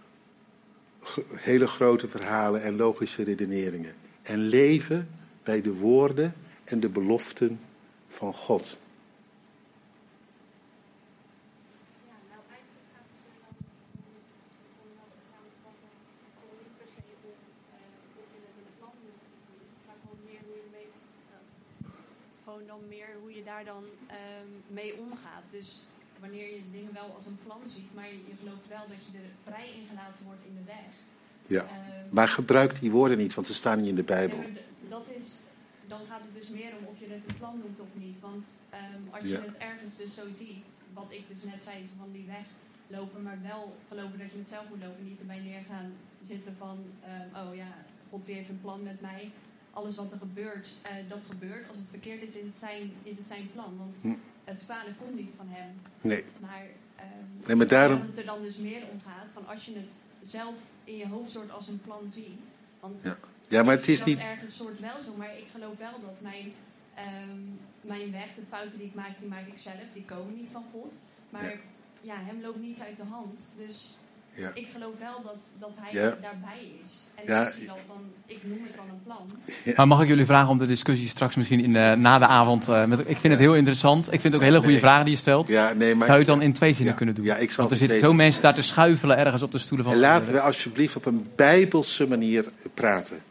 hele grote verhalen en logische redeneringen. En leven bij de woorden en de beloften van God. Ja, nou eigenlijk gaat het er dan om wat we gaan vatten, om niet per se om hoe je het in het plan moet doen, maar gewoon meer hoe je mee omgaat. Gewoon dan meer hoe je daar dan um, mee omgaat. Dus wanneer je dingen wel als een plan ziet, maar je, je gelooft wel dat je er vrij in gelaten wordt in de weg. Ja, Um, maar gebruik die woorden niet, want ze staan niet in de Bijbel. nee, maar d- dat is, dan gaat het dus meer om of je het een plan noemt of niet. Want um, als je Ja. het ergens dus zo ziet, wat ik dus net zei, van die weg lopen, maar wel geloven dat je het zelf moet lopen, niet erbij neer gaan zitten van, um, oh ja, God die heeft een plan met mij. Alles wat er gebeurt, uh, dat gebeurt. Als het verkeerd is, is het zijn, is het zijn plan. Want Hm. het kwade komt niet van hem. Nee. Maar, um, Nee, maar daarom- dat het er dan dus meer om gaat van als je het zelf in je hoofd soort als een plan ziet. Want Ja. Ja, maar ik het zie is dat niet... ergens soort wel zo, maar ik geloof wel dat mijn, um, mijn weg, de fouten die ik maak, die maak ik zelf. Die komen niet van God. Maar Ja. ja, hem loopt niet uit de hand. Dus Ja. ik geloof wel dat, dat hij Ja. daarbij is. En Ja. ik zie dat dan, ik noem het dan een plan. Maar mag ik jullie vragen om de discussie straks misschien in de, na de avond... Uh, met, ik vind het heel interessant. Ik vind het ook hele goede Nee. vragen die je stelt. Ja, nee, maar... Zou je het dan in twee zinnen Ja. kunnen doen? Ja, ik zal Want er het in zitten twee zo mensen daar te schuifelen ergens op de stoelen van... En laten we alsjeblieft op een bijbelse manier praten.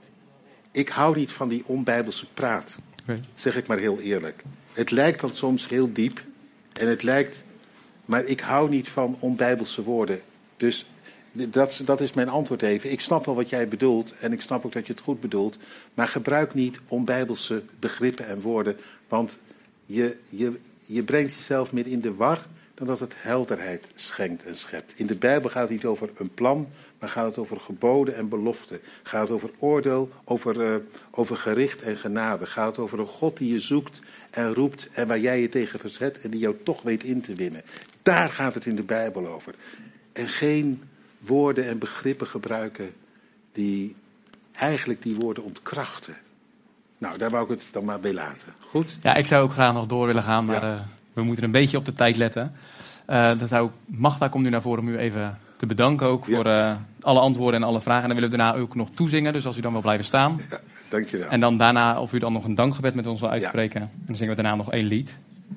Ik hou niet van die onbijbelse praat. Okay. Zeg ik maar heel eerlijk. Het lijkt dan soms heel diep. En het lijkt... Maar ik hou niet van onbijbelse woorden. Dus dat, dat is mijn antwoord even. Ik snap wel wat jij bedoelt. En ik snap ook dat je het goed bedoelt. Maar gebruik niet onbijbelse begrippen en woorden. Want je, je, je brengt jezelf meer in de war dan dat het helderheid schenkt en schept. In de Bijbel gaat het niet over een plan, maar gaat het over geboden en beloften. Gaat het over oordeel, over, uh, over gericht en genade. Gaat het over een God die je zoekt en roept en waar jij je tegen verzet en die jou toch weet in te winnen. Daar gaat het in de Bijbel over. En geen woorden en begrippen gebruiken die eigenlijk die woorden ontkrachten. Nou, daar wou ik het dan maar bij laten. Goed? Ja, ik zou ook graag nog door willen gaan, maar Ja. uh, we moeten een beetje op de tijd letten. Uh, dan zou ik, Magda komt nu naar voren om u even te bedanken ook Ja. voor uh, alle antwoorden en alle vragen. En dan willen we daarna ook nog toezingen, dus als u dan wil blijven staan. Ja, dankjewel. En dan daarna of u dan nog een dankgebed met ons wil uitspreken. En dan zingen we daarna nog één lied.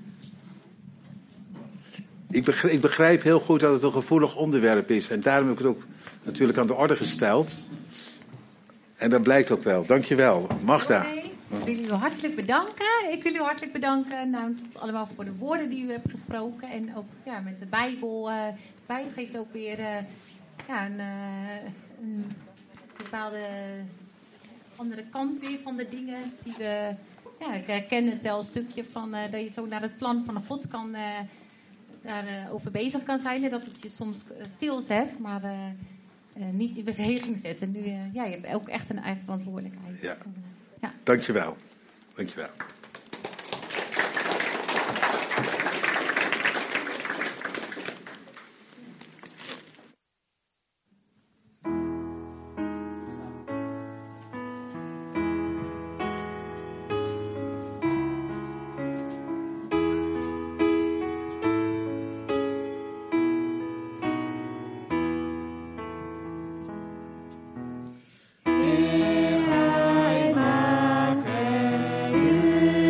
Ik begrijp, ik begrijp heel goed dat het een gevoelig onderwerp is. En daarom heb ik het ook natuurlijk aan de orde gesteld. En dat blijkt ook wel. Dankjewel. Magda. Oké, ik wil u hartelijk bedanken. Ik wil u hartelijk bedanken namens ons allemaal voor de woorden die u hebt gesproken. En ook ja, met de Bijbel. Uh, de Bijbel geeft ook weer uh, ja, een, uh, een bepaalde andere kant weer van de dingen die we... Ja, ik herken het wel een stukje van uh, dat je zo naar het plan van God kan... Uh, daarover uh, bezig kan zijn en dat het je soms uh, stilzet, maar uh, uh, niet in beweging zet. En nu, uh, ja, je hebt ook echt een eigen verantwoordelijkheid. Ja. Ja. Dankjewel. Dankjewel. Heer, wij maken u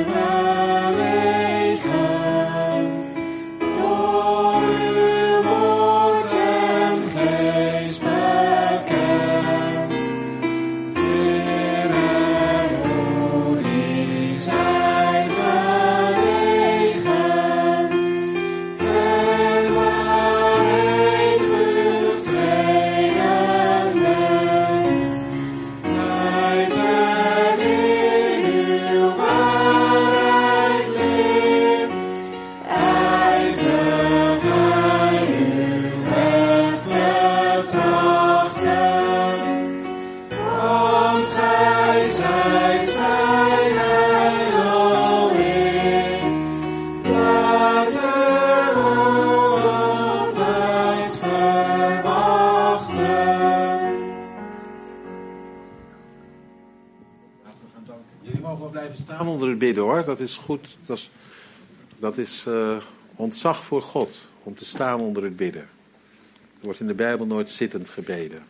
nog blijven staan onder het bidden hoor. Dat is goed. Dat is, dat is uh, ontzag voor God. Om te staan onder het bidden. Er wordt in de Bijbel nooit zittend gebeden.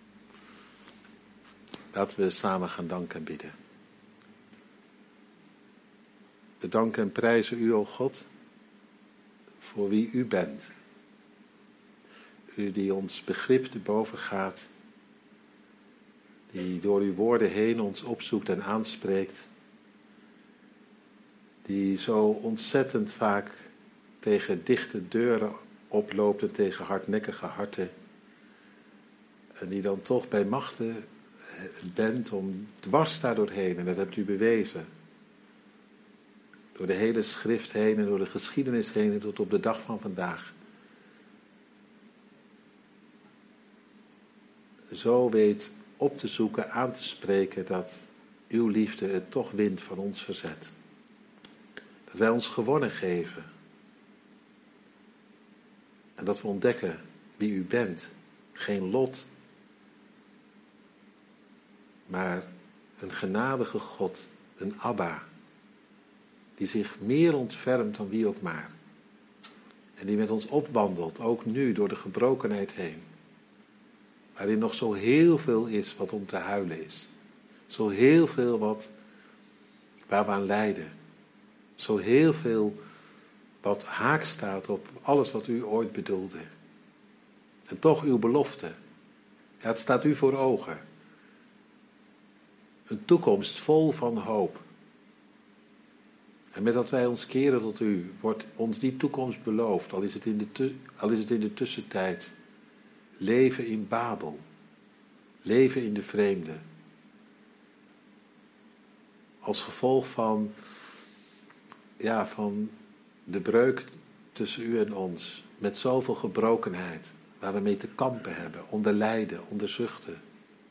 Laten we samen gaan danken en bidden. We danken en prijzen u, o God, voor wie u bent. U die ons begrip te boven gaat. Die door uw woorden heen ons opzoekt en aanspreekt. Die zo ontzettend vaak tegen dichte deuren oploopt en tegen hardnekkige harten. En die dan toch bij machten bent om dwars daardoorheen. En dat hebt u bewezen. Door de hele schrift heen en door de geschiedenis heen en tot op de dag van vandaag. Zo weet op te zoeken, aan te spreken dat uw liefde het toch wint van ons verzet. Dat wij ons gewonnen geven. En dat we ontdekken wie u bent. Geen lot, maar een genadige God, een Abba. Die zich meer ontfermt dan wie ook maar. En die met ons opwandelt, ook nu door de gebrokenheid heen. Waarin nog zo heel veel is wat om te huilen is. Zo heel veel wat, waar we aan lijden. Zo heel veel wat haak staat op alles wat u ooit bedoelde. En toch uw belofte. Ja, het staat u voor ogen. Een toekomst vol van hoop. En met dat wij ons keren tot u, wordt ons die toekomst beloofd, al is het in de, tu- al is het in de tussentijd. Leven in Babel. Leven in de vreemde. Als gevolg van, ja, van de breuk tussen u en ons. Met zoveel gebrokenheid, waar we mee te kampen hebben, onder lijden, onder zuchten.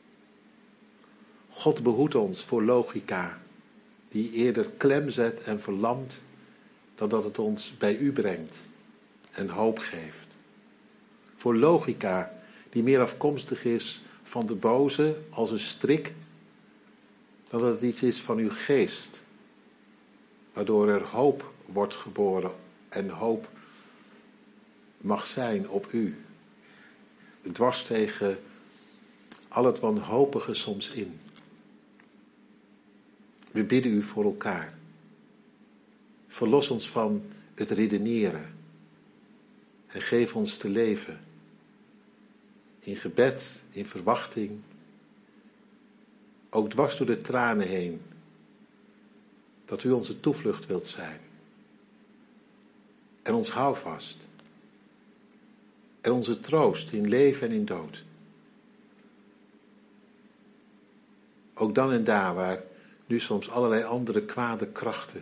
God behoedt ons voor logica, die eerder klem zet en verlamt, dan dat het ons bij u brengt en hoop geeft. Voor logica, die meer afkomstig is van de boze als een strik, dan dat het iets is van uw geest, waardoor er hoop wordt geboren en hoop mag zijn op u. Dwars tegen al het wanhopige soms in. We bidden u voor elkaar. Verlos ons van het redeneren. En geef ons te leven. In gebed, in verwachting. Ook dwars door de tranen heen. Dat u onze toevlucht wilt zijn. En ons houvast. En onze troost in leven en in dood. Ook dan en daar waar nu soms allerlei andere kwade krachten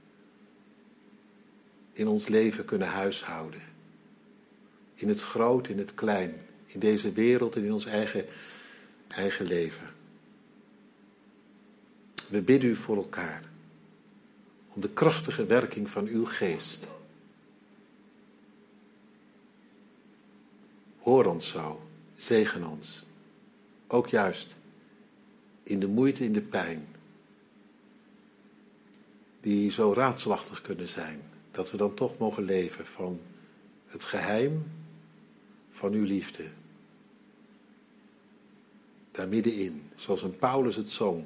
in ons leven kunnen huishouden. In het groot, in het klein. In deze wereld en in ons eigen, eigen leven. We bidden u voor elkaar. Om de krachtige werking van uw geest. Hoor ons zo. Zegen ons. Ook juist in de moeite, in de pijn. Die zo raadselachtig kunnen zijn. Dat we dan toch mogen leven van het geheim van uw liefde. Daar middenin, zoals een Paulus het zong.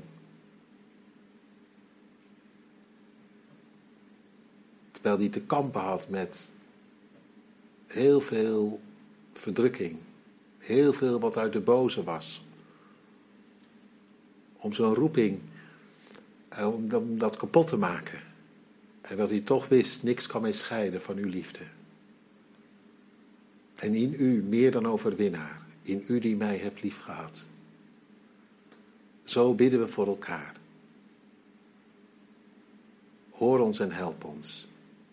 Terwijl hij te kampen had met heel veel verdrukking. Heel veel wat uit de boze was. Om zo'n roeping, om dat kapot te maken. En dat hij toch wist, niks kan mij scheiden van uw liefde. En in u meer dan overwinnaar. In u die mij hebt liefgehad. Zo bidden we voor elkaar. Hoor ons en help ons.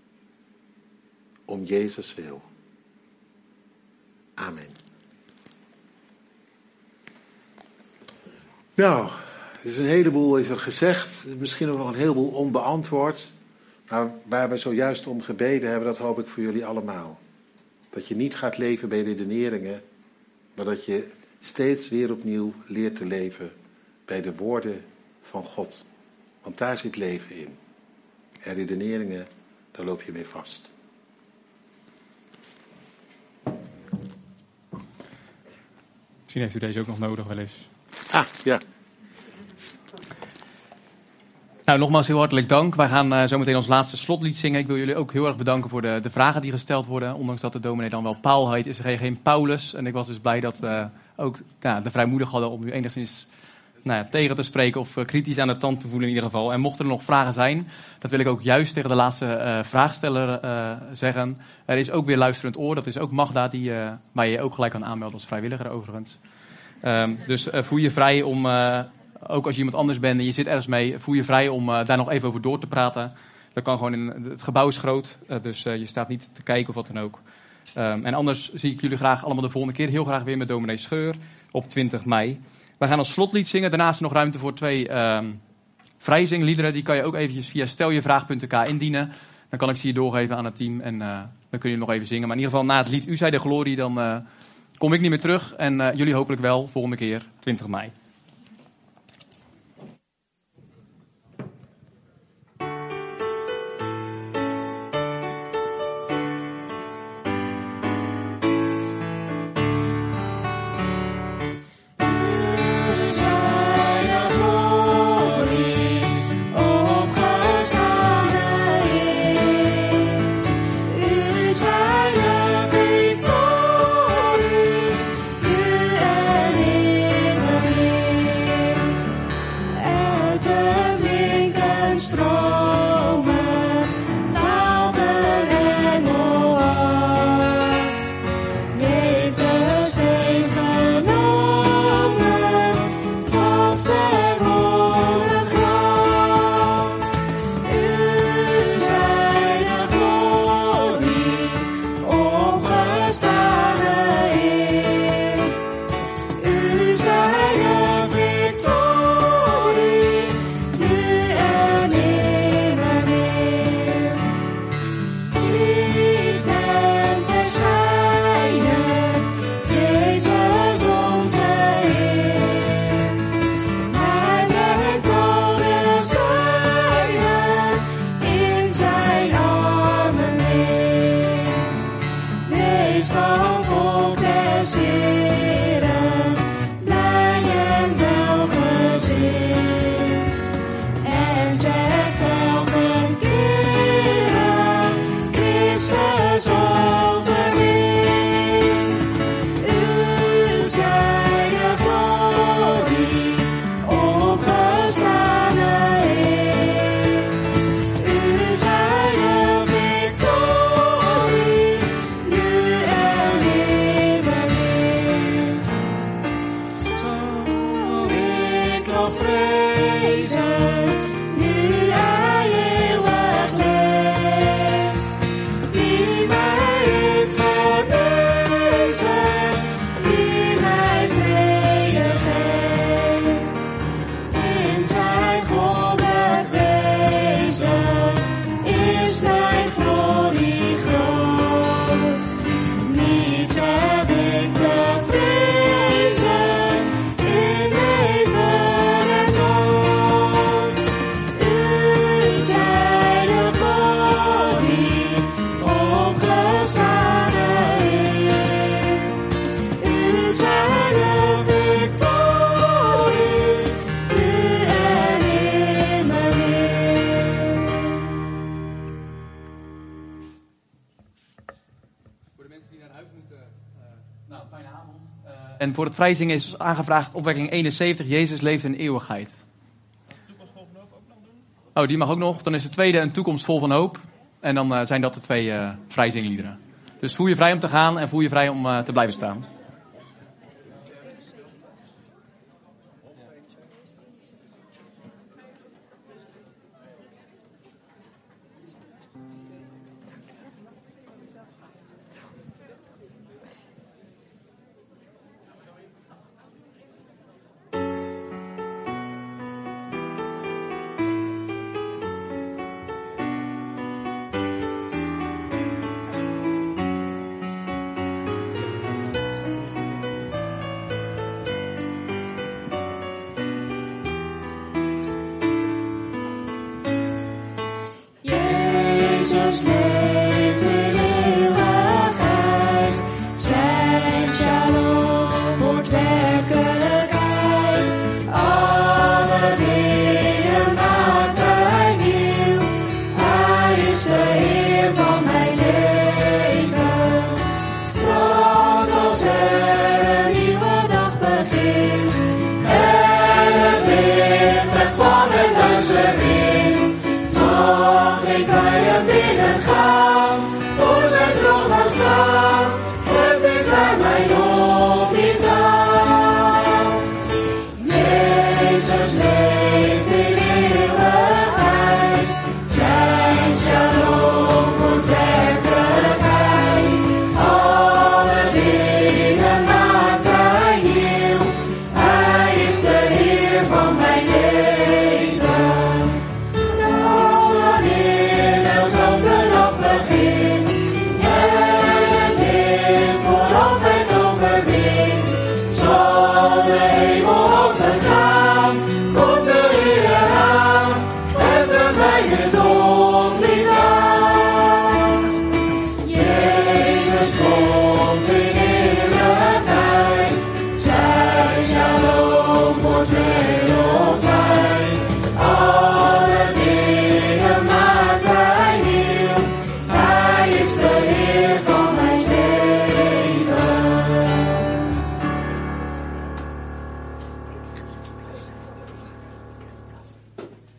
Om Jezus wil. Amen. Nou, er is een heleboel is er gezegd. Misschien ook nog een heleboel onbeantwoord. Maar waar we zojuist om gebeden hebben, dat hoop ik voor jullie allemaal. Dat je niet gaat leven bij redeneringen, maar dat je steeds weer opnieuw leert te leven bij de woorden van God. Want daar zit leven in. En redeneringen, daar loop je mee vast. Misschien heeft u deze ook nog nodig wel eens. Ah, ja. Nou, nogmaals heel hartelijk dank. Wij gaan uh, zo meteen ons laatste slotlied zingen. Ik wil jullie ook heel erg bedanken voor de, de vragen die gesteld worden. Ondanks dat de dominee dan wel Paul heet, is er geen Paulus. En ik was dus blij dat we ook ja, de vrijmoedig hadden om u enigszins nou ja, tegen te spreken of uh, kritisch aan de tand te voelen in ieder geval. En mochten er nog vragen zijn, dat wil ik ook juist tegen de laatste uh, vraagsteller uh, zeggen. Er is ook weer luisterend oor. Dat is ook Magda, die, uh, waar je je ook gelijk kan aanmelden als vrijwilliger overigens. Um, dus uh, voel je vrij om... Uh, Ook als je iemand anders bent en je zit ergens mee, voel je vrij om uh, daar nog even over door te praten. Dat kan gewoon in, het gebouw is groot, uh, dus uh, je staat niet te kijken of wat dan ook. Um, en anders zie ik jullie graag allemaal de volgende keer. Heel graag weer met dominee Scheur op twintig mei. We gaan als slotlied zingen. Daarnaast is er nog ruimte voor twee um, vrijzingliederen. Die kan je ook eventjes via steljevraag punt n k indienen. Dan kan ik ze hier doorgeven aan het team en uh, dan kun je nog even zingen. Maar in ieder geval na het lied U zij de glorie, dan uh, kom ik niet meer terug. En uh, jullie hopelijk wel volgende keer twintig mei. En voor het vrijzingen is aangevraagd opwekking eenenzeventig, Jezus leeft in eeuwigheid. Oh, die mag ook nog. Dan is de tweede een toekomst vol van hoop. En dan uh, zijn dat de twee uh, vrijzingliederen. Dus voel je vrij om te gaan en voel je vrij om uh, te blijven staan. Jezus leeft in eeuwigheid. Zijn shalom wordt werkelijkheid. Alle dingen maakt hij nieuw. Hij is de Heer van mijn leven. Straks als er een nieuwe dag begint. En het licht het van het duister wint. Mag ik bij hem binnen gaan. Voor zijn troon gaan staan. Het vindt bij mij nog niet aan. Jezus